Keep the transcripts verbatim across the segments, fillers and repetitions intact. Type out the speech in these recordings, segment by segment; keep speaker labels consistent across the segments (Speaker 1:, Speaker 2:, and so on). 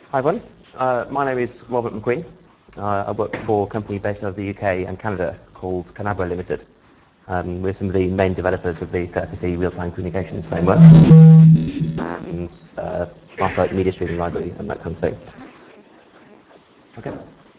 Speaker 1: Hi everyone, uh, my name is Robert McQueen. Uh, I work for a company based out of the U K and Canada called Canabra Limited. Um, we're some of the main developers of the Telepathy real-time communications framework and uh, Farsight media streaming library and that kind of thing. Okay.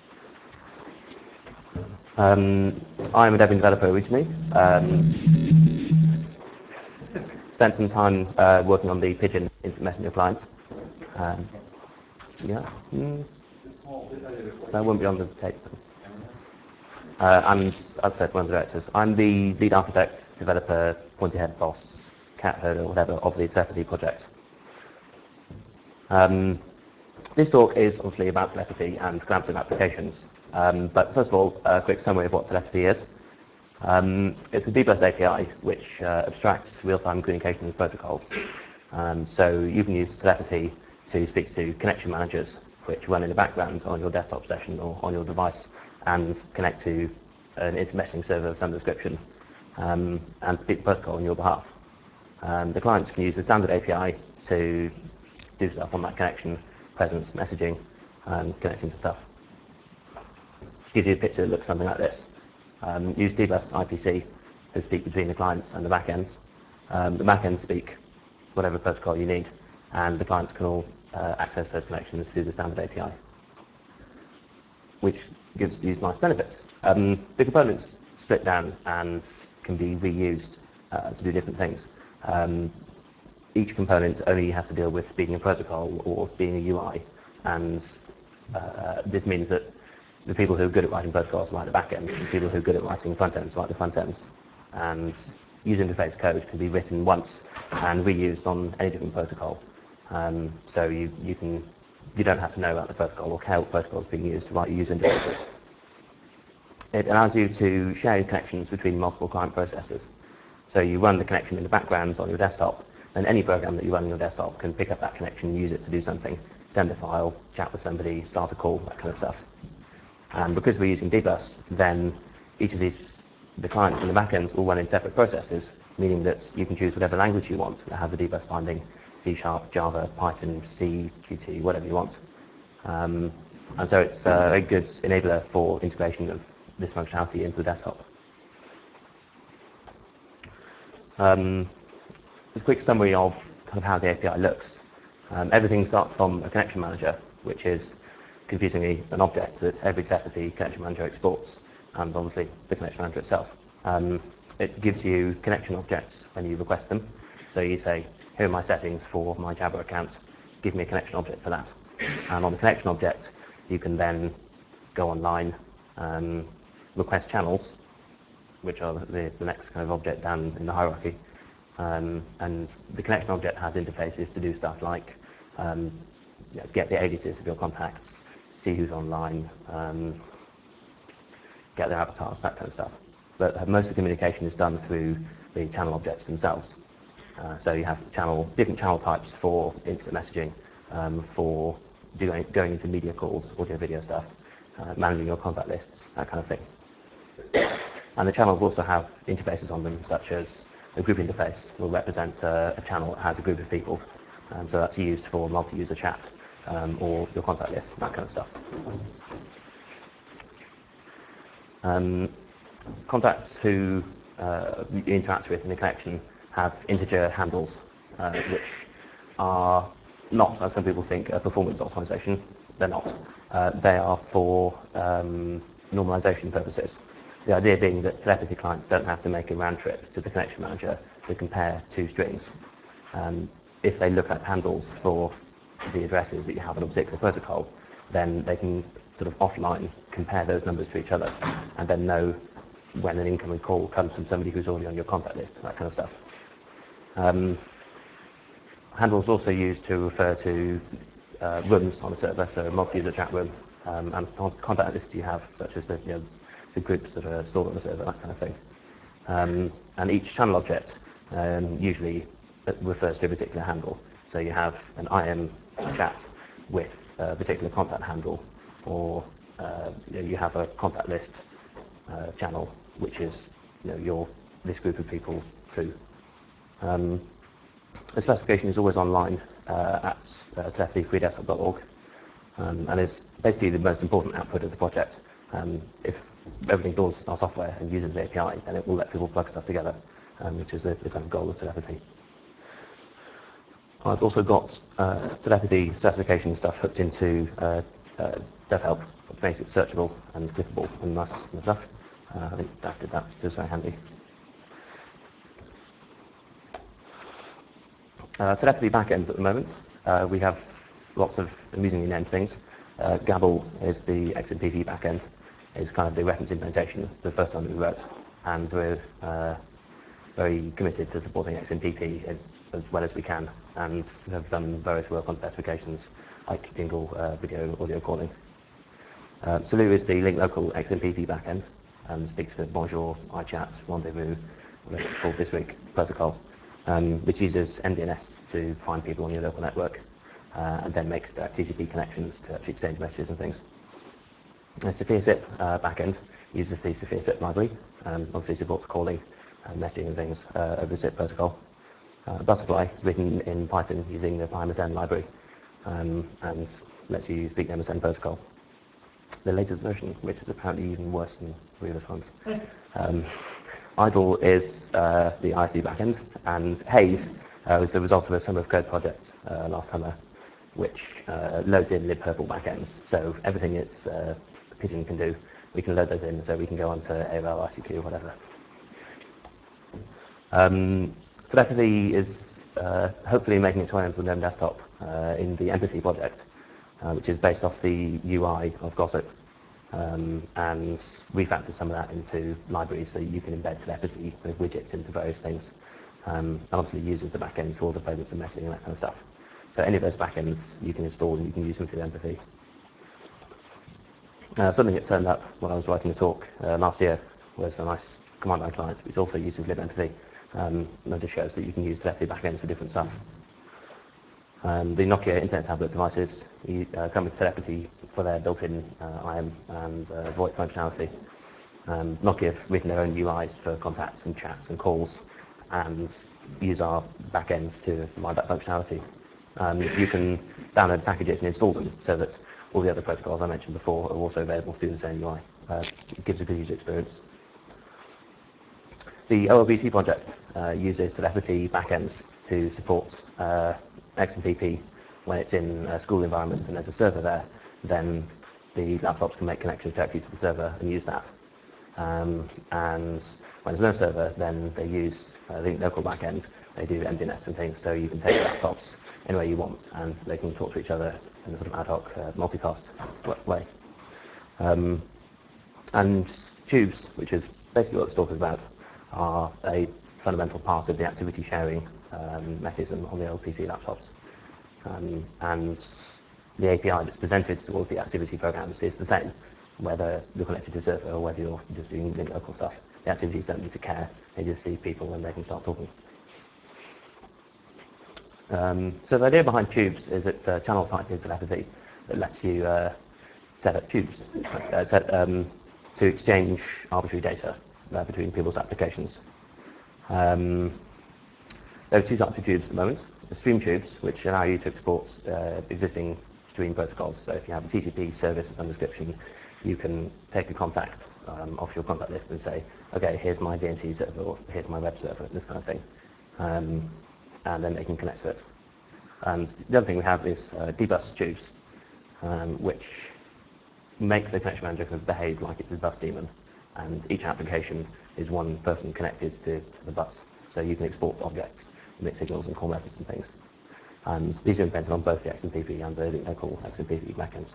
Speaker 1: Um, I'm a Debian developer originally. Um, spent some time uh, working on the Pigeon instant messenger client. Um, yeah. Mm. That won't be on the tape. Uh, and as I said, one of the directors. I'm the lead architect, developer, pointy head boss, cat herder, whatever, of the Telepathy project. Um, this talk is obviously about telepathy and collaborative applications. Um, but first of all, a quick summary of what telepathy is. Um, it's a D bus A P I which uh, abstracts real-time communication protocols. Um, so you can use telepathy to speak to connection managers which run in the background on your desktop session or on your device and connect to an instant messaging server of some description um, and speak the protocol on your behalf. Um, the clients can use the standard A P I to do stuff on that connection, presence, messaging, and connecting to stuff. Gives you a picture that looks something like this. Um, use D bus I P C to speak between the clients and the backends. Um, the backends speak whatever protocol you need, and the clients can all uh, access those connections through the standard A P I, which gives these nice benefits. Um, the components split down and can be reused uh, to do different things. Um, each component only has to deal with being a protocol or being a U I, and uh, this means that the people who are good at writing protocols write the backends, and the people who are good at writing front ends write the front ends. And user interface code can be written once and reused on any different protocol. Um, so you, you can you don't have to know about the protocol or care what protocol is being used to write user interfaces. It allows you to share connections between multiple client processes. So you run the connection in the background on your desktop, and any program that you run on your desktop can pick up that connection, use it to do something, send a file, chat with somebody, start a call, that kind of stuff. And because we're using D bus, then each of these, the clients and the backends all run in separate processes, meaning that you can choose whatever language you want that has a D bus binding, C sharp, Java, Python, C, Qt, whatever you want. Um, and so it's a very good enabler for integration of this functionality into the desktop. Um, a quick summary of kind of how the A P I looks. Um, everything starts from a connection manager, which is confusingly an object that every Telepathy connection manager exports, and obviously the connection manager itself. Um, it gives you connection objects when you request them. So you say, here are my settings for my Jabber account, give me a connection object for that. And on the connection object, you can then go online, um, request channels, which are the, the next kind of object down in the hierarchy. Um, and the connection object has interfaces to do stuff like um, you know, get the aliases of your contacts, see who's online, um, get their avatars, that kind of stuff. But most of the communication is done through the channel objects themselves. Uh, so you have channel, different channel types for instant messaging, um, for doing, going into media calls, audio, video stuff, uh, managing your contact lists, that kind of thing. And the channels also have interfaces on them, such as a group interface will represent a, a channel that has a group of people. Um, so that's used for multi-user chat um, or your contact list, that kind of stuff. Um, contacts who uh, you interact with in the connection have integer handles, uh, which are not, as some people think, a performance optimization. They're not. Uh, they are for um, normalization purposes. The idea being that telepathy clients don't have to make a round trip to the connection manager to compare two strings. Um, if they look at handles for the addresses that you have on a particular protocol, then they can sort of offline compare those numbers to each other and then know when an incoming call comes from somebody who's already on your contact list, that kind of stuff. Um, handles also used to refer to uh, rooms on a server, so a multi-user chat room, um, and contact lists you have, such as the, you know, the groups that are stored on the server, that kind of thing. Um, and each channel object um, usually refers to a particular handle. So you have an I M chat with a particular contact handle, or uh, you, know, you have a contact list uh, channel, which is you know, your this group of people through. Um, the specification is always online uh, at uh, telepathy free desktop dot org. um, and is basically the most important output of the project. Um, if everything builds our software and uses the A P I, then it will let people plug stuff together, um, which is the, the kind of goal of telepathy. I've also got uh, telepathy certification stuff hooked into uh, uh, DevHelp, which makes it searchable and clickable and nice and stuff. Uh, I think Dav did that, which is very handy. Uh, telepathy backends at the moment. Uh, we have lots of amusingly named things. Uh, Gabble is the X M P P backend. It's kind of the reference implementation. It's the first one that we wrote, and we're uh, very committed to supporting X M P P as well as we can, and have done various work on specifications like Dingle uh, video audio calling. Uh, Salou is the link local X M P P backend, and speaks to Bonjour, iChat, Rendezvous, whatever it's called this week, protocol, um, which uses M D N S to find people on your local network, uh, and then makes the T C P connections to actually exchange messages and things. The SophiaZip uh, backend uses the SophiaZip library, um, obviously supports calling and messaging and things uh, over the zip protocol. Uh, Butterfly is written in Python using the PyMSN library, um, and lets you speak the M S N protocol. The latest version, which is apparently even worse than previous ones. Um, Idle is uh, the I C backend, and Haze uh, was the result of a Summer of Code project uh, last summer, which uh, loads in libpurple backends. So everything it's uh, Pigeon can do, we can load those in, so we can go onto A O L, I C Q, whatever. Um, Telepathy is uh, hopefully making its way onto the GNOME desktop uh, in the Empathy project, uh, which is based off the U I of Gossip, um, and refactors some of that into libraries so you can embed telepathy with widgets into various things, um, and obviously uses the backends for all the presence and messaging and that kind of stuff. So any of those backends you can install and you can use them through Empathy. Uh, something that turned up when I was writing a talk uh, last year was a nice command line client, which also uses libempathy, um, and that just shows that you can use telepathy backends for different stuff. Um, the Nokia Internet tablet devices uh, come with telepathy for their built-in uh, I M and uh, VoIP functionality. Um, Nokia have written their own U Is for contacts and chats and calls, and use our backends to provide that functionality. Um, you can download packages and install them so that all the other protocols I mentioned before are also available through the same U I. Uh, it gives a good user experience. The O L B C project uh, uses telepathy backends to support uh, X M P P when it's in uh, school environments and there's a server there. Then the laptops can make connections directly to the server and use that. Um, and when there's no server, then they use uh, the local backend. They do M D N S and things, so you can take laptops anywhere you want, and they can talk to each other in a sort of ad hoc, uh, multicast way. Um, and tubes, which is basically what this talk is about, are a fundamental part of the activity sharing um, mechanism on the O L P C laptops. Um, and the A P I that's presented to all of the activity programs is the same, whether you're connected to a server or whether you're just doing local stuff. The activities don't need to care, they just see people and they can start talking. Um, so the idea behind tubes is it's a channel type in telepathy that lets you uh, set up tubes uh, set, um, to exchange arbitrary data uh, between people's applications. Um, there are two types of tubes at the moment. The stream tubes, which allow you to export uh, existing stream protocols. So if you have a T C P service as a description, you can take a contact um, off your contact list and say, okay, here's my D N C server, or here's my web server, this kind of thing. Um, and then they can connect to it. And the other thing we have is uh, dbus tubes, um, which make the connection manager kind of behave like it's a bus daemon. And each application is one person connected to, to the bus. So you can export objects, emit signals and call methods and things. And these are implemented on both the X M P P and the local X M P P backends.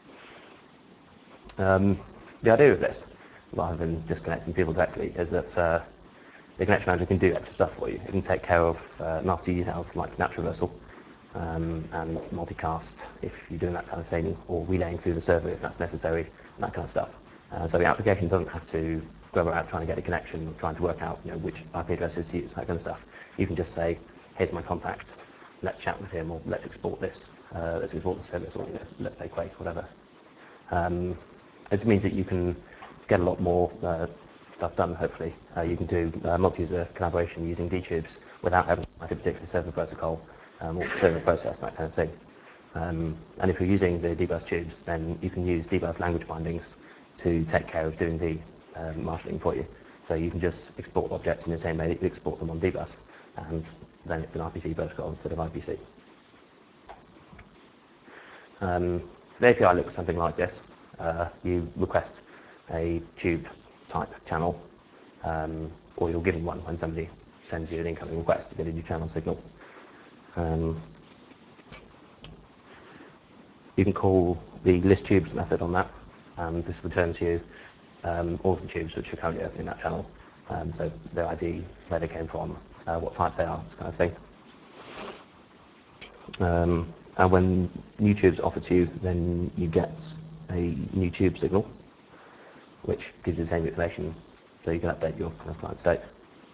Speaker 1: Um, the idea of this, rather than just connecting people directly, is that uh, the connection manager can do extra stuff for you. It can take care of uh, nasty details like NAT traversal um, and multicast if you're doing that kind of thing, or relaying through the server if that's necessary, and that kind of stuff. Uh, so the application doesn't have to go around trying to get a connection, or trying to work out you know, which I P addresses to use, that kind of stuff. You can just say, here's my contact, let's chat with him, or let's export this, uh, let's export the service, or you know, let's play Quake, whatever. Um, it means that you can get a lot more uh, stuff done, hopefully. Uh, you can do uh, multi-user collaboration using D-tubes without having to write a particular server protocol um, or server process, that kind of thing. Um, and if you're using the dbus tubes, then you can use dbus language bindings to take care of doing the um, marshalling for you. So you can just export objects in the same way that you export them on dbus, and then it's an R P C protocol instead of I P C. Um, the A P I looks something like this. Uh, you request a tube type channel, um, or you're given one when somebody sends you an incoming request to get a new channel signal. Um, you can call the list tubes method on that, and this returns you um, all of the tubes which are currently open in that channel. Um, so their I D, where they came from, uh, what type they are, this kind of thing. Um, and when new tubes are offered to you, then you get a new tube signal, which gives you the same information, so you can update your kind of client state.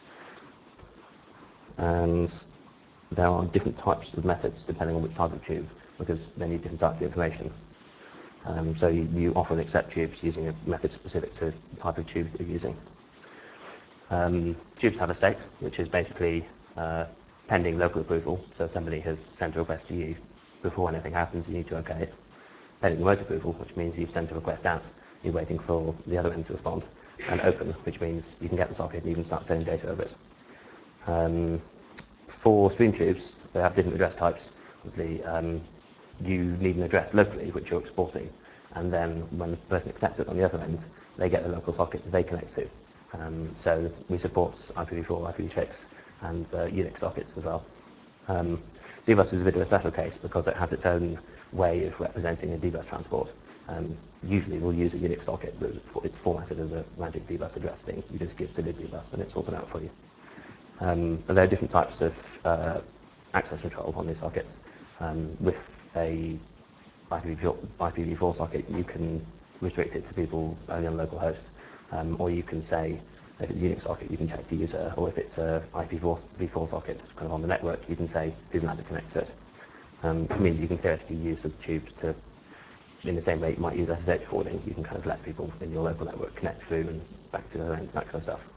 Speaker 1: And there are different types of methods depending on which type of tube, because they need different types of information. Um, so you, you often accept tubes using a method specific to the type of tube you're using. Um, tubes have a state, which is basically uh, pending local approval. So somebody has sent a request to you. Before anything happens, you need to OK it. Pending remote approval, which means you've sent a request out. You're waiting for the other end to respond. And open, which means you can get the socket and you can start sending data over it. Um, for stream tubes, they have different address types. Obviously, um, you need an address locally, which you're exporting. And then when the person accepts it on the other end, they get the local socket that they connect to. Um, so we support I P v four, I P v six, and uh, Unix sockets as well. Um, dbus is a bit of a special case because it has its own way of representing a dbus transport. Um, usually we'll use a Unix socket, but it's formatted as a magic dbus address thing. You just give to libdbus and it's sorted out for you. Um, but there are different types of uh, access control on these sockets. Um, with a I P v four socket, you can restrict it to people only on localhost, um, or you can say, if it's a Unix socket, you can check the user, or if it's a I P v four socket kind of on the network, you can say who's allowed to connect to it. Um, it means you can theoretically use the tubes to, in the same way you might use S S H forwarding, you can kind of let people in your local network connect through and back to the other end, that kind of stuff.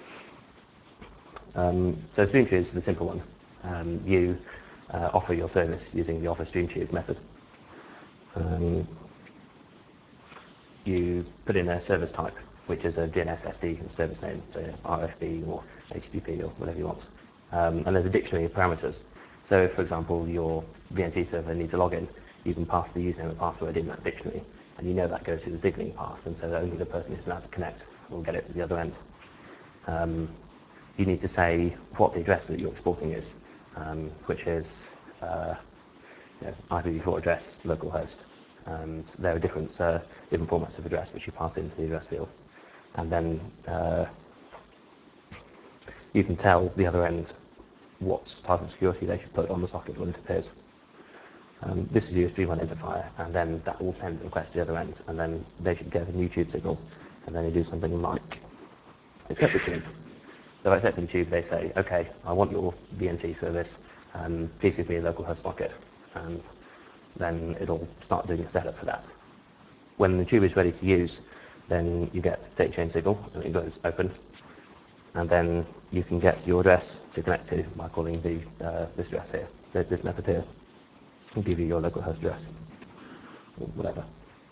Speaker 1: Um, so stream tubes is the simple one. Um, you uh, offer your service using the offer stream tube method. Um, you put in a service type, which is a D N S S D service name, so R F B or H T T P or whatever you want. Um, and there's a dictionary of parameters. So if, for example, your V N C server needs a login, you can pass the username and password in that dictionary, and you know that goes through the signaling path, and so only the person who's allowed to connect will get it at the other end. Um, you need to say what the address that you're exporting is, um, which is uh, you know, I P v four address, localhost. And there are different uh, different formats of address which you pass into the address field, and then uh, you can tell the other end what type of security they should put on the socket when it appears. Um, this is your stream identifier, and then that will send the request to the other end, and then they should get a new tube signal, and then they do something like accept the tube. So by accepting the tube, they say, okay, I want your V N C service, um, please give me a localhost socket, and then it'll start doing a setup for that. When the tube is ready to use, then you get state change signal, and it goes open, and then you can get your address to connect to by calling the uh, this address here, this method here, and give you your localhost address, or whatever.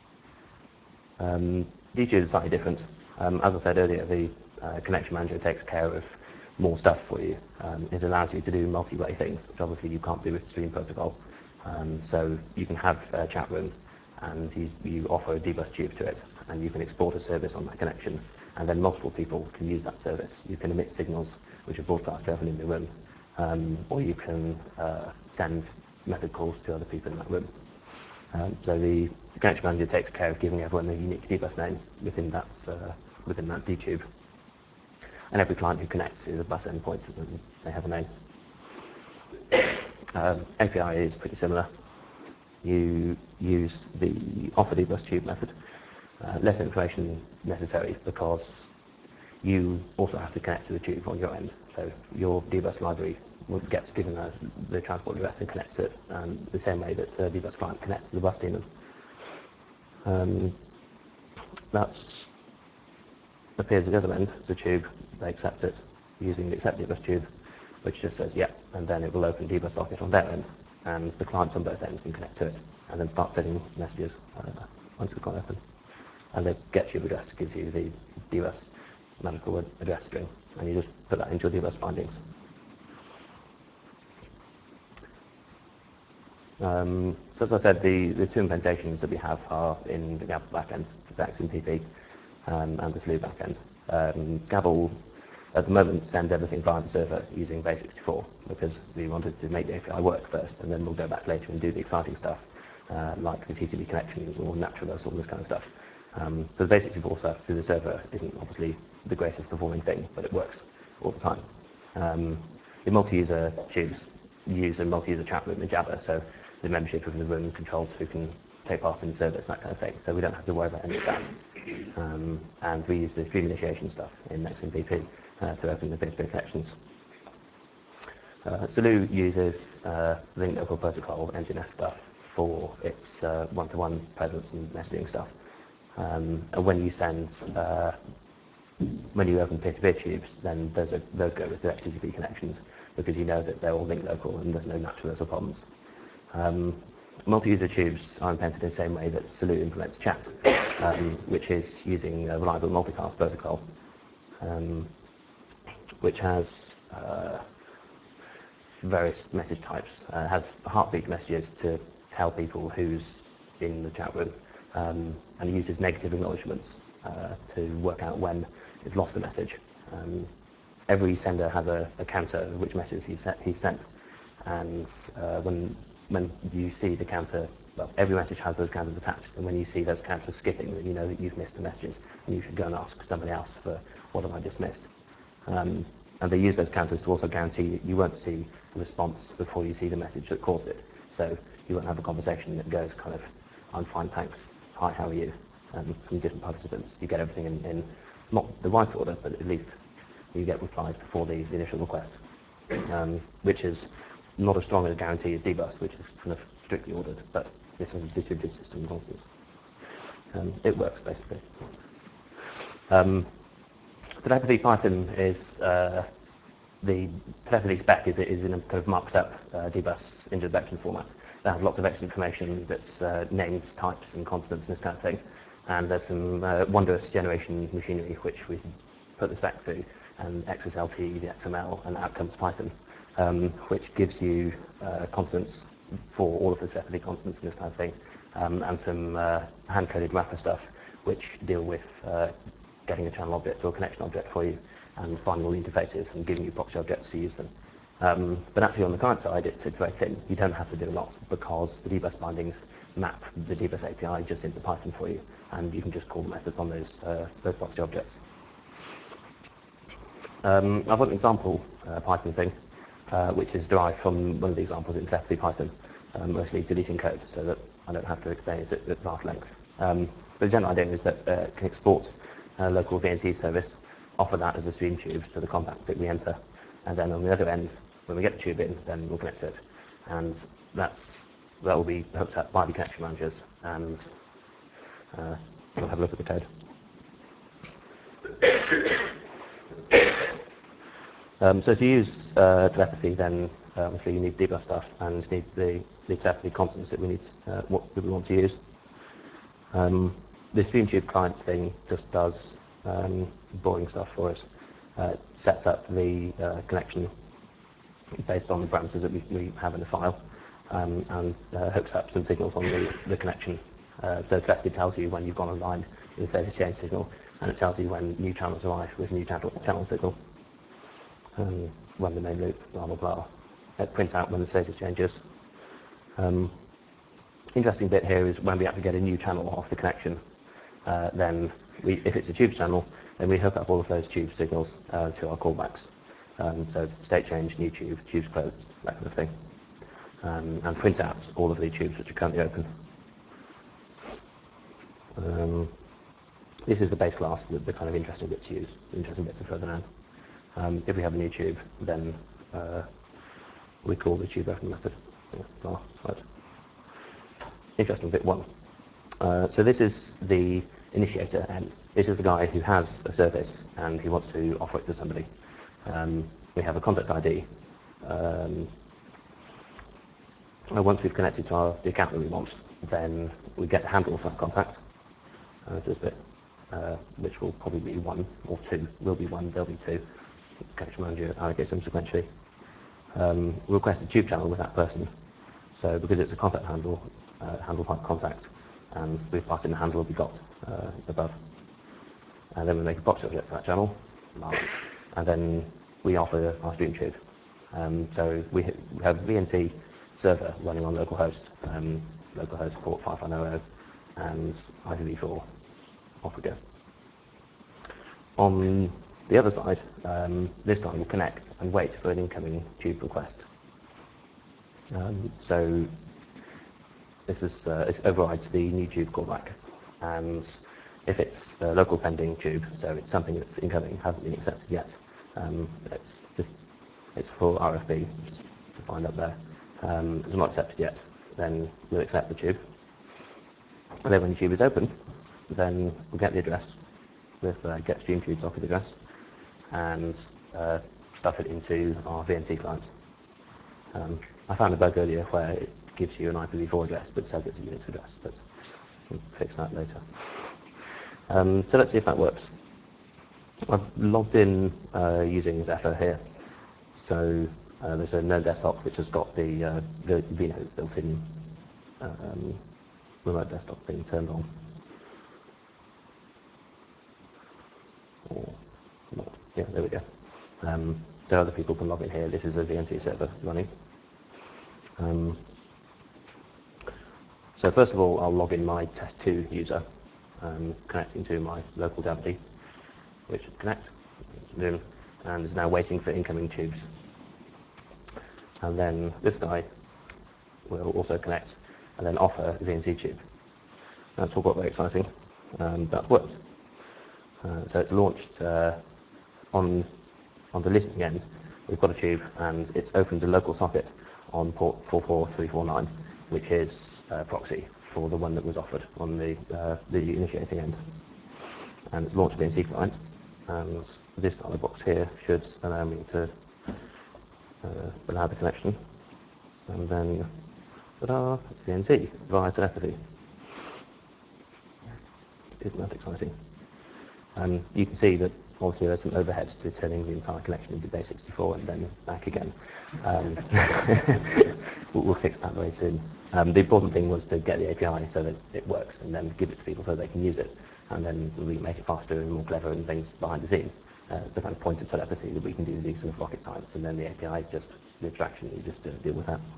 Speaker 1: Um, D tube is slightly different. Um, as I said earlier, the uh, connection manager takes care of more stuff for you. Um, it allows you to do multi-way things, which obviously you can't do with Stream Protocol. Um, so you can have a chat room, and you, you offer a dbus tube to it, and you can export a service on that connection, and then multiple people can use that service. You can emit signals which are broadcast to everyone in the room, um, or you can uh, send method calls to other people in that room. Um, so the, the connection manager takes care of giving everyone a unique dbus name within that uh, within that D tube, and every client who connects is a bus endpoint, and they have a name. Um, A P I is pretty similar. You use the offer dbus tube method. Uh, less information necessary because you also have to connect to the tube on your end. So your dbus library gets given a, the transport address and connects to it, um, the same way that a dbus client connects to the bus daemon. Um, that appears at the other end as a tube. They accept it using the accept dbus tube, which just says yeah, and then it will open dbus socket on their end. and the clients on both ends can connect to it, and then start sending messages uh, once it's got open. And the GetTube address gives you the dbus magical address string, and you just put that into your dbus bindings. Um, so as I said, the, the two implementations that we have are in the Gabble backend, the X M P P, um, and the S L U backend. Um, Gabble, at the moment, sends everything via the server using base sixty-four, because we wanted to make the A P I work first, and then we'll go back later and do the exciting stuff, uh, like the T C P connections or NAT-traverse, all this kind of stuff. Um, so the base sixty-four stuff to the server isn't obviously the greatest performing thing, but it works all the time. Um, the multi-user tubes use a multi-user chat room in Jabber, so the membership of the room controls who can take part in the service, that kind of thing. So we don't have to worry about any of that. Um, and we use the stream initiation stuff in X M P P uh, to open the peer-to-peer connections. Uh, S L U uses uh, Link Local Protocol N G N S stuff for its uh, one-to-one presence and messaging stuff. Um, and when you send, uh, when you open peer-to-peer tubes, then those, are, those go with direct T C P connections, because you know that they're all linked local and there's no NAT-traversal problems. Um, Multi-user tubes are implemented in the same way that S L U implements chat, um, which is using a reliable multicast protocol, um, which has uh, various message types. Uh, has heartbeat messages to tell people who's in the chat room, um, and uses negative acknowledgements uh, to work out when it's lost a message. Um, every sender has a, a counter of which messages he's, set, he's sent, and uh, when when you see the counter, well, every message has those counters attached, and when you see those counters skipping, then you know that you've missed the messages, and you should go and ask somebody else for what have I just missed. Um, and they use those counters to also guarantee that you won't see the response before you see the message that caused it. So you won't have a conversation that goes kind of, I'm fine, thanks, hi, how are you, um, from different participants. You get everything in, in not the right order, but at least you get replies before the, the initial request, um, which is not as strong a guarantee as dbus, which is kind of strictly ordered, but this is a distributed system nonsense. Um, it works, basically. Um, telepathy Python is, uh, the telepathy spec is, is in a kind of marked up uh, dbus introduction format. That has lots of extra information that's uh, names, types, and constants, and this kind of thing. And there's some uh, wondrous generation machinery which we put the spec through, and X S L T, the X M L, and out comes Python. Um, which gives you uh, constants for all of the telepathy constants and this kind of thing, um, and some uh, hand-coded wrapper stuff which deal with uh, getting a channel object or a connection object for you and finding all the interfaces and giving you proxy objects to use them. Um, but actually on the client side, it's, it's very thin. You don't have to do a lot because the dbus bindings map the dbus A P I just into Python for you, and you can just call the methods on those, uh, those proxy objects. Um, I've got an example uh, Python thing, Uh, which is derived from one of the examples in telepathy Python, um, mostly deleting code, so that I don't have to explain it at vast length. Um, but the general idea is that uh, it can export a local V N T service, offer that as a stream tube to the contact that we enter, and then on the other end, when we get the tube in, then we'll connect to it. And that's, that will be hooked up by the connection managers, and uh, we'll have a look at the code. Um, so to use uh, telepathy, then uh, obviously you need dbus stuff and need the, the telepathy constants that we need, uh, what that we want to use. Um, the StreamTube client thing just does um, boring stuff for us. Uh, it sets up the uh, connection based on the parameters that we, we have in the file, um, and uh, hooks up some signals on the, the connection. Uh, so telepathy tells you when you've gone online with a status change signal, and it tells you when new channels arrive with a new channel, channel signal. Um, run the main loop, blah blah blah. It prints out when the status changes. Um, interesting bit here is when we have to get a new channel off the connection, uh, then we, if it's a tube channel, then we hook up all of those tube signals uh, to our callbacks. Um, so state change, new tube, tubes closed, that kind of thing, um, and print out all of the tubes which are currently open. Um, this is the base class, the, the kind of interesting bits to use. The interesting bits are further down. Um, if we have a new tube, then uh, we call the tube open method. Yeah, right. Interesting bit one. Uh, so this is the initiator end. This is the guy who has a service and he wants to offer it to somebody. Um, we have a contact I D. Um, And once we've connected to our, the account that we want, then we get the handle for that contact, uh, just a bit, uh, which will probably be one or two, will be one, there'll be two. Connection manager allocates them sequentially. Um, we request a tube channel with that person. So because it's a contact handle, uh, handle type contact, and we've passed in the handle we got uh, above. And then we make a box object for that channel, and then we offer our stream tube. Um, so we, we have V N C server running on localhost, um, localhost port five five zero zero, and I P v four, off we go. On the other side, um, this guy will connect and wait for an incoming tube request. Um, so this is uh, it overrides the new tube callback, and if it's a local pending tube, so it's something that's incoming, hasn't been accepted yet, um, it's just it's for R F B, just defined up there. Um, it's not accepted yet, then we'll accept the tube. And then when the tube is open, then we'll get the address with uh, get stream tube socket address, and uh, stuff it into our V N C client. Um, I found a bug earlier where it gives you an I P v four address but says it's a Unix address, but we'll fix that later. Um, so let's see if that works. I've logged in uh, using Zephyr here. So uh, there's a Node desktop which has got the uh, the vNode built-in um, remote desktop thing turned on. Or not. Yeah, there we go. Um, so other people can log in here. This is a V N C server running. Um, so first of all, I'll log in my test two user, um, connecting to my local D A V D, which should connect, and is now waiting for incoming tubes. And then this guy will also connect and then offer a V N C tube. That's all got very exciting. Um, that's worked. Uh, so it's launched uh, on on the listening end. We've got a tube, and it's opened a local socket on port four four three four nine, which is a proxy for the one that was offered on the uh, the initiating end. And it's launched a V N C client, and this dialog box here should allow me to uh, allow the connection, and then ta-da, it's V N C via telepathy. Isn't that exciting? Um, you can see that obviously there's some overhead to turning the entire connection into base sixty-four and then back again. Um, we'll, we'll fix that very soon. Um, the important thing was to get the A P I so that it works, and then give it to people so they can use it, and then we make it faster and more clever and things behind the scenes. Uh, it's the kind of point of telepathy that we can do these sort of rocket science, and then the A P I is just the abstraction. You just uh, deal with that.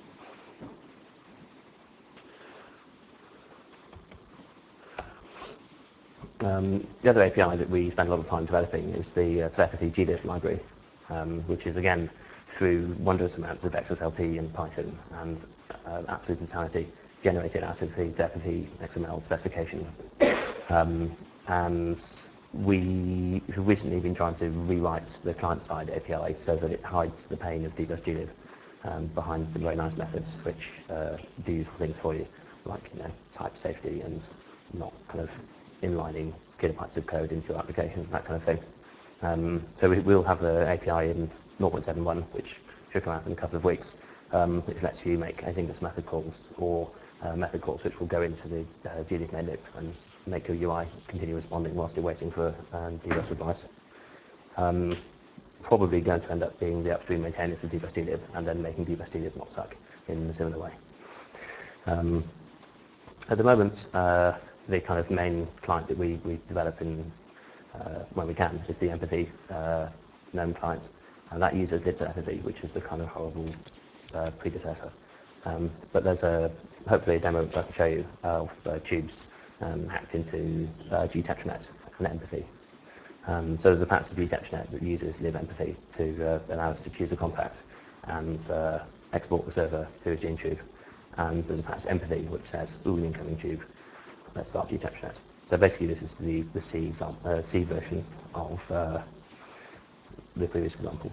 Speaker 1: Um, the other A P I that we spend a lot of time developing is the uh, telepathy G lib library, um, which is again through wondrous amounts of X S L T and Python and uh, absolute insanity generated out of the telepathy X M L specification. Um, and we have recently been trying to rewrite the client-side A P I so that it hides the pain of dbus glib um, behind some very nice methods which uh, do useful things for you, like you know type safety and not kind of inlining kilobytes of code into your application, that kind of thing. Um, so we, we'll have the A P I in zero point seven one, which should come out in a couple of weeks, um, which lets you make asynchronous method calls or uh, method calls which will go into the uh, glib main loop and make your U I continue responding whilst you're waiting for um, dbus replies. Um, probably going to end up being the upstream maintainers of dbus glib and then making dbus glib not suck in a similar way. Um, at the moment, uh, the kind of main client that we, we develop in uh, when we can is the Empathy uh, GNOME client, and that uses libtelepathy, which is the kind of horrible uh, predecessor. Um, but there's a hopefully a demo which I can show you of uh, tubes um, hacked into uh, gtetranet and Empathy. Um, so there's a patch to gtetranet that uses libempathy to uh, allow us to choose a contact and uh, export the server to a Gene tube. And there's a patch to Empathy which says, ooh, an incoming tube. Let's start gtetranet. So basically this is the, the C, example, uh, C version of uh, the previous example.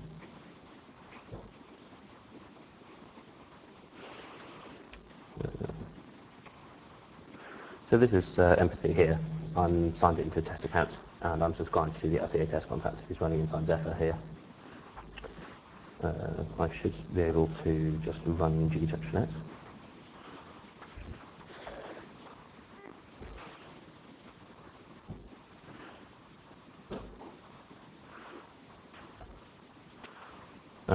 Speaker 1: So this is uh, Empathy here. I'm signed into a test account and I'm subscribed to the R C A test contact. It's running inside Zephyr here. Uh, I should be able to just run gtetranet.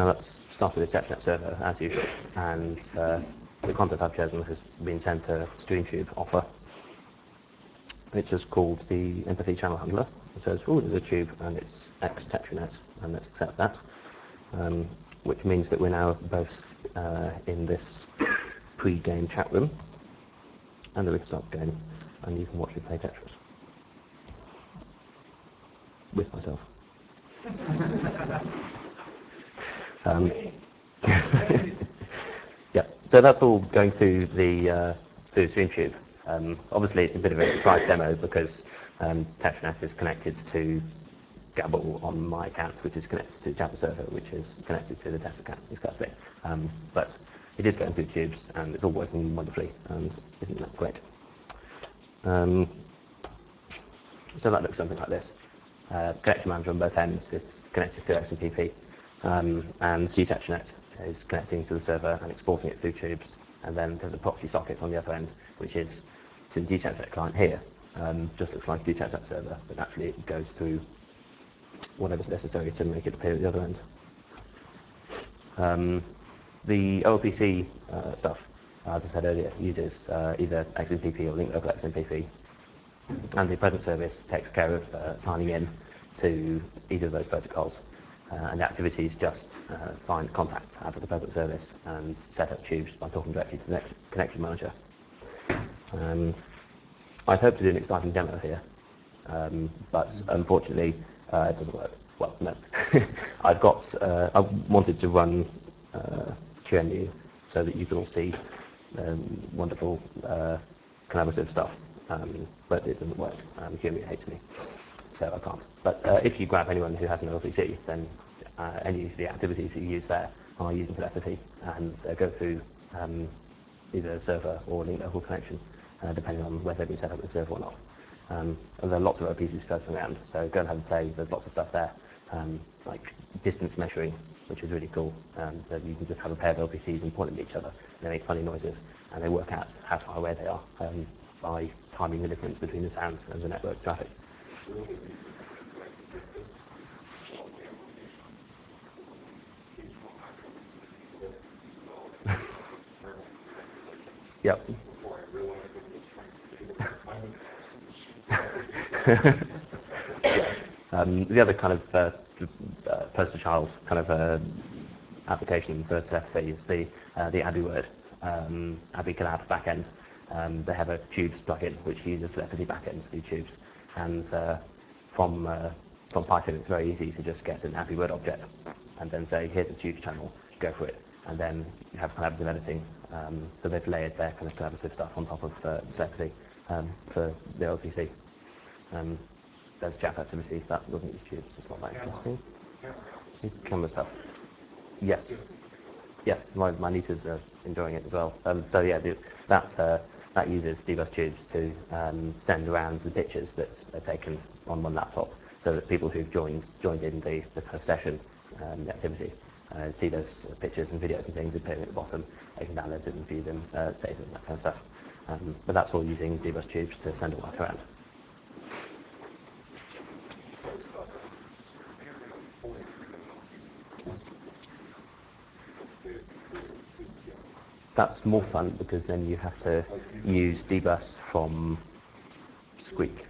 Speaker 1: And that's started a TextNet server as usual, and uh, the content I've chosen has been sent to StreamTube offer, which is called the Empathy Channel Handler. It says, oh, there's a tube and it's X TetraNet, and let's accept that, um, which means that we're now both uh, in this pre-game chat room, and then we can start the game, and you can watch me play Tetris with myself. um, yeah, so that's all going through the uh, through StreamTube. Um, obviously, it's a bit of a side demo because um, TetraNet is connected to Gabble on my account, which is connected to Java server, which is connected to the test account, this kind of thing. Um, but it is going through tubes, and it's all working wonderfully, and isn't that great? Um, so that looks something like this. Uh, connection manager on both ends is connected to X M P P, um, and CTetraNet is connecting to the server and exporting it through tubes. And then there's a proxy socket on the other end, which is to the DTetraNet client here. Um, just looks like a DTetraNet server, but actually it goes through whatever's necessary to make it appear at the other end. Um, the O L P C uh, stuff, as I said earlier, uses uh, either X M P P or link local X M P P. And the present service takes care of uh, signing in to either of those protocols. Uh, and the activities just uh, find contacts out of the present service and set up tubes by talking directly to the next connection manager. Um, I'd hoped to do an exciting demo here, um, but unfortunately uh, it doesn't work. Well, no. I've got, uh, I wanted to run uh, Q N U so that you can all see um, wonderful uh, collaborative stuff. Um, but it doesn't work. Um, Q M U hates me, so I can't. But uh, if you grab anyone who has an O L P C, then uh, any of the activities that you use there are using telepathy and uh, go through um, either a server or a link local connection, uh, depending on whether they've been set up with a server or not. Um, and there are lots of O L P Cs floating around, so go and have a play. There's lots of stuff there, um, like distance measuring, which is really cool. Um, so you can just have a pair of O L P Cs and point them at each other, and they make funny noises, and they work out how far away they are um, by timing the difference between the sounds and the network traffic. Yep. um, the other kind of uh, uh, poster-child kind of uh, application for telepathy is the uh, the AbiWord, um, AbiCollab backend. Um, they have a Tubes plugin which uses telepathy backends through Tubes, and uh, from uh, from Python it's very easy to just get an AbiWord object and then say here's a Tubes channel, go for it, and then you have collaborative editing. Um, so they've layered their kind of collaborative stuff on top of uh, telepathy um, for the O L P C. Um, there's chat activity that doesn't use Tubes, so it's not that interesting. Camera stuff. Yes. Yes, my, my nieces are enjoying it as well. Um, so yeah, the, that uh, that uses D-Bus tubes to um, send around the pictures that are taken on one laptop, so that people who've joined joined in the, the kind of session, um, the activity, uh, see those pictures and videos and things appearing at the bottom. They can download them and view them, uh, save them, that kind of stuff. Um, but that's all using D-Bus tubes to send all that around. That's more fun because then you have to use D-Bus from Squeak.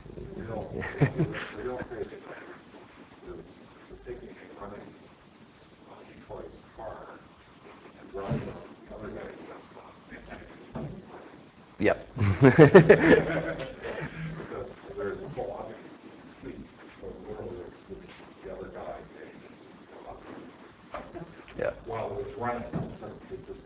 Speaker 1: Yep. Yeah. While it was running, so it just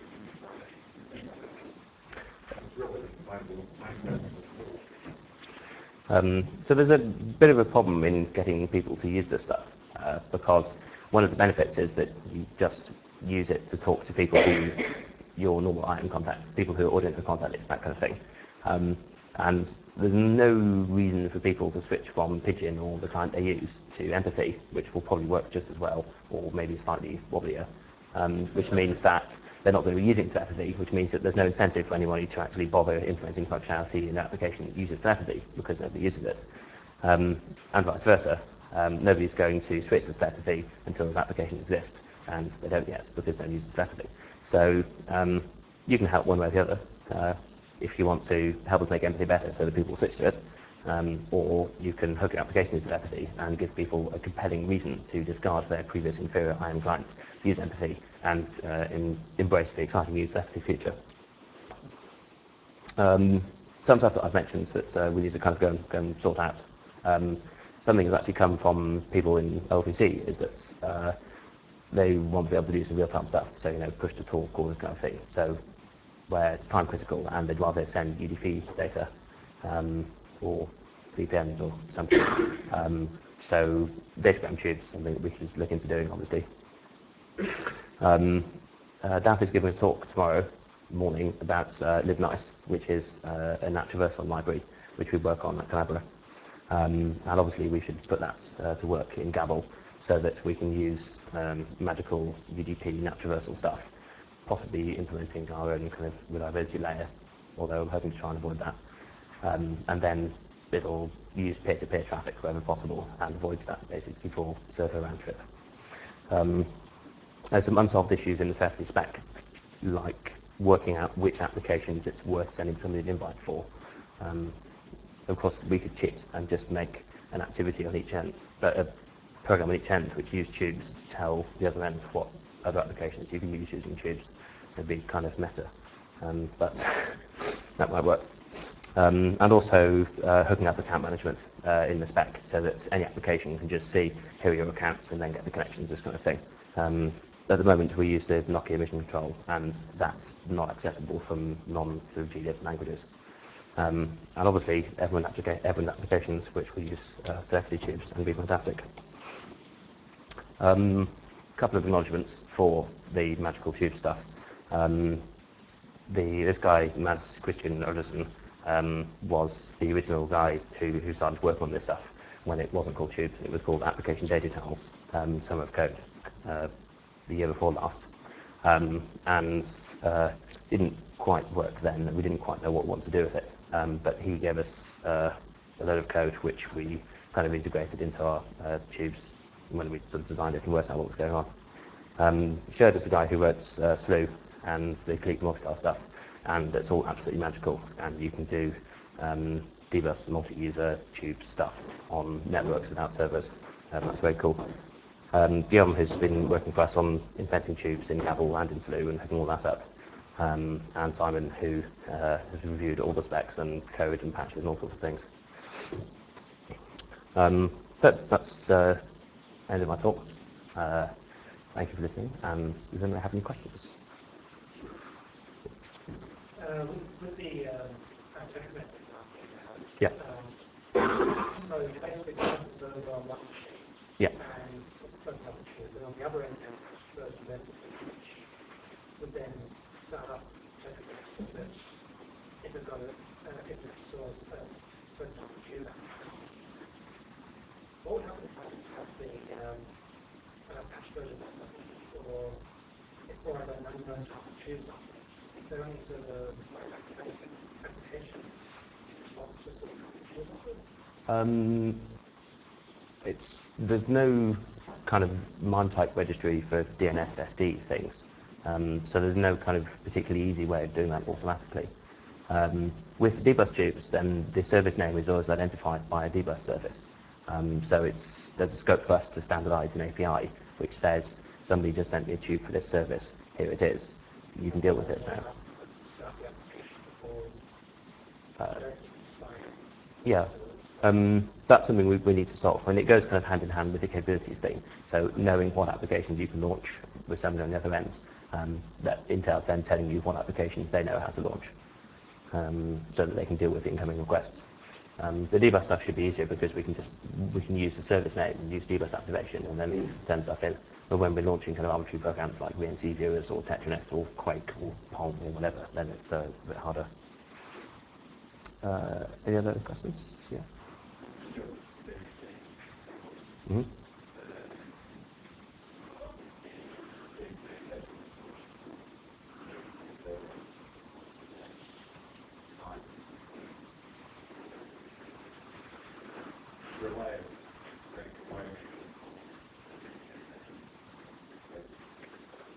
Speaker 1: Um, so there's a bit of a problem in getting people to use this stuff, uh, because one of the benefits is that you just use it to talk to people who your normal item contacts, people who are ordinary contact lists, that kind of thing. Um, and there's no reason for people to switch from Pidgin or the client they use to Empathy, which will probably work just as well, or maybe slightly wobblier. Um, which means that they're not going to be using telepathy, which means that there's no incentive for anybody to actually bother implementing functionality in an application that uses telepathy, because nobody uses it. Um, and vice versa. Um, nobody's going to switch to telepathy until this application exists, and they don't yet because they're using telepathy. So um, you can help one way or the other uh, if you want to help us make empathy better so that people will switch to it. Um, or you can hook your application into telepathy and give people a compelling reason to discard their previous inferior I A M client, use empathy, and uh, in, embrace the exciting new telepathy future. Um, some stuff that I've mentioned that uh, we need to kind of go and, go and sort out. Um, something that's actually come from people in L P C is that uh, they want to be able to do some real-time stuff, so you know, push to talk, all this kind of thing. So where it's time critical and they'd rather send U D P data um, or V P Ns or something. Um, so datagram tubes, something that we should look into doing, obviously. Um, uh, Dan's giving a talk tomorrow morning about uh, libnice, which is uh, a NatReversal library which we work on at Collabora. Um, and obviously we should put that uh, to work in Gabble so that we can use um, magical U D P NatReversal stuff, possibly implementing our own kind of reliability layer, although I'm hoping to try and avoid that. Um, and then it'll use peer-to-peer traffic wherever possible and avoid that eight sixty-four server round trip. Um, there's some unsolved issues in the telepathy spec, like working out which applications it's worth sending somebody an invite for. Um, of course, we could cheat and just make an activity on each end, but a program on each end which use tubes to tell the other end what other applications you can use using tubes. It'd be kind of meta, um, but that might work. Um, and also uh, hooking up account management uh, in the spec so that any application can just see here are your accounts and then get the connections, this kind of thing. Um, at the moment we use the Nokia Mission Control and that's not accessible from non-sort of G lib languages. Um, and obviously everyone, applica everyone applications which we use uh, telepathy tubes and be fantastic. A um, couple of acknowledgements for the magical tube stuff. Um, the, this guy, Mads Christian Olesen, Um, was the original guy who, who started working on this stuff when it wasn't called tubes. It was called application data tunnels, um, Summer of Code, uh, the year before last. Um, and uh, didn't quite work then. We didn't quite know what we wanted to do with it. Um, but he gave us uh, a load of code which we kind of integrated into our uh, tubes when we sort of designed it and worked out what was going on. Um, showed us a guy who wrote uh, S L U and the clique multicast stuff. And it's all absolutely magical, and you can do um, dbus multi-user tube stuff on networks without servers. Um, that's very cool. Um, Guillaume has been working for us on inventing tubes in Gabble and in S L U and hooking all that up. Um, and Simon, who uh, has reviewed all the specs and code and patches and all sorts of things. Um, that, that's uh, the end of my talk. Uh, thank you for listening, and does anyone have any questions?
Speaker 2: Uh, with, with the um, Anticomet example you had,
Speaker 1: yeah.
Speaker 2: um, so you basically set up the server on one machine,
Speaker 1: yeah.
Speaker 2: and it's spoken up machine, and on the other end, the version of which would then start up Anticomet so that if it got a, uh, if it saw a certain type of tube application, what would happen if I didn't have the um, uh, patch version of something, or if more of an unknown type of tube something? Is there any sort of applications lost to sort of
Speaker 1: um, it's there's no kind of MIME type registry for D N S S D things, um, so there's no kind of particularly easy way of doing that automatically. Um, with dbus tubes, then the service name is always identified by a dbus service. Um, so it's there's a scope for us to standardize an A P I which says somebody just sent me a tube for this service. Here it is. You can deal with it now. Uh, yeah, um, that's something we, we need to solve, and it goes kind of hand in hand with the capabilities thing. So knowing what applications you can launch with somebody on the other end, um, that entails then telling you what applications they know how to launch, um, so that they can deal with the incoming requests. Um, the dbus stuff should be easier because we can just we can use the service name and use dbus activation and then send stuff in. But when we're launching kind of arbitrary programs like V N C viewers or Tetranet or Quake or Palm or whatever, then it's uh, a bit harder. Uh, any other questions? Yeah. Mm-hmm.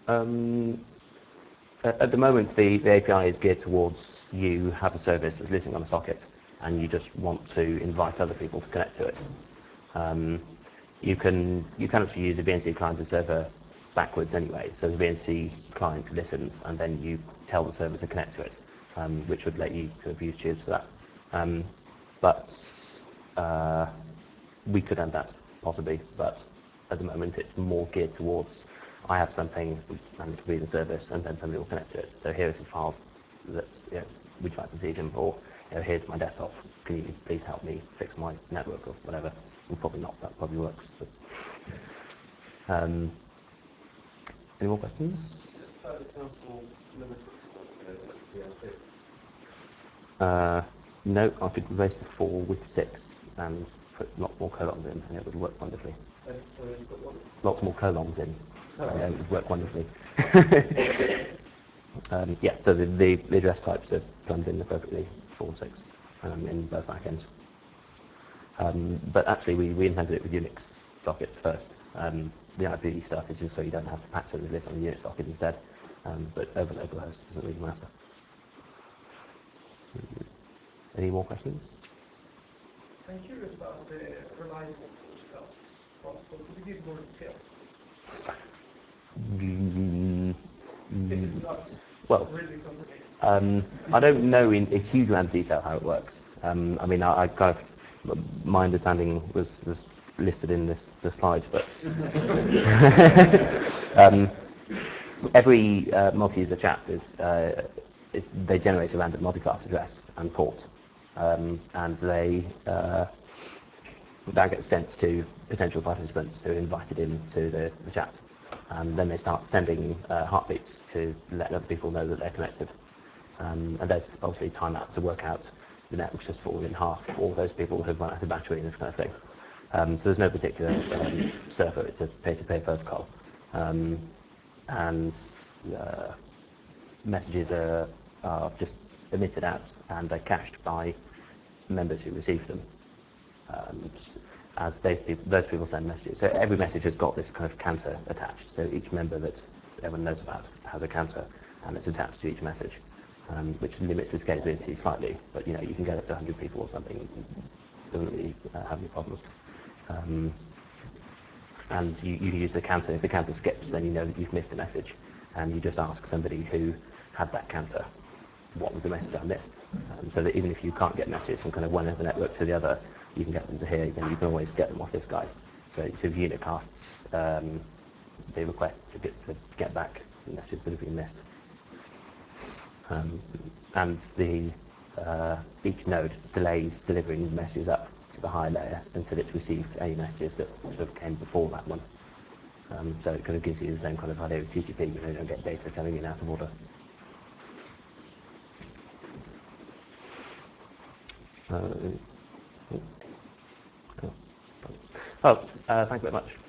Speaker 1: Um, at, at the moment, the, the A P I is geared towards you have a service that's listening on a socket, and you just want to invite other people to connect to it. Um, you can you can actually use a V N C client and server backwards anyway. So the V N C client listens, and then you tell the server to connect to it, um, which would let you sort of use Cheers for that. Um, but uh, we could end that possibly, but at the moment it's more geared towards I have something and it'll be the service, and then somebody will connect to it. So here are some files that's you know, we'd like to see them, or you know, here's my desktop. Can you please help me fix my network or whatever? Well, probably not. That probably works. But, um, any more questions? Uh, no, I could replace the four with six and put lots more colons in, and it would work wonderfully. Lots more colons in, and it would work wonderfully. um, yeah, so the, the, the address types are plumbed in perfectly, four and six, um, in both backends. Um, but actually, we, we intended it with Unix sockets first. Um, the I P V stuff is just so you don't have to patch the list on the Unix socket instead. Um, but over local host doesn't really matter. Any more questions?
Speaker 2: I'm curious about the reliable stuff. Well, so could you give more details?
Speaker 1: Mm,
Speaker 2: If it's not
Speaker 1: well,
Speaker 2: really complicated.
Speaker 1: Um, I don't know in a huge amount of detail how it works. Um, I mean, I, I kind of, my understanding was, was listed in this the slide, but um, every uh, multi-user chat is, uh, is they generate a random multi-class address and port, um, and they uh, that gets sent to potential participants who are invited into the, the chat, and then they start sending uh, heartbeats to let other people know that they're connected. Um, and there's obviously timeout to work out the network's just fallen in half, all those people who've run out of battery and this kind of thing. Um, so there's no particular um, server, it's a pay-to-pay protocol. Um, and uh, messages are, are just emitted out, and they're cached by members who receive them. Um, as those people, those people send messages. So every message has got this kind of counter attached. So each member that everyone knows about has a counter, and it's attached to each message, um, which limits the scalability slightly. But you know, you can get up to one hundred people or something. It doesn't really uh, have any problems. Um, and you, you use the counter. If the counter skips, then you know that you've missed a message, and you just ask somebody who had that counter, what was the message I missed? Um, so that even if you can't get messages from kind of one end of the network to the other, you can get them to here, and you can always get them off this guy. So it sort of unicasts um, the requests to get to get back the messages that have been missed. Um, and the uh, each node delays delivering messages up to the higher layer until it's received any messages that sort of came before that one. Um, so it kind of gives you the same kind of idea as T C P, you know, you don't get data coming in out of order. Uh, oh, oh, uh, thank you very much.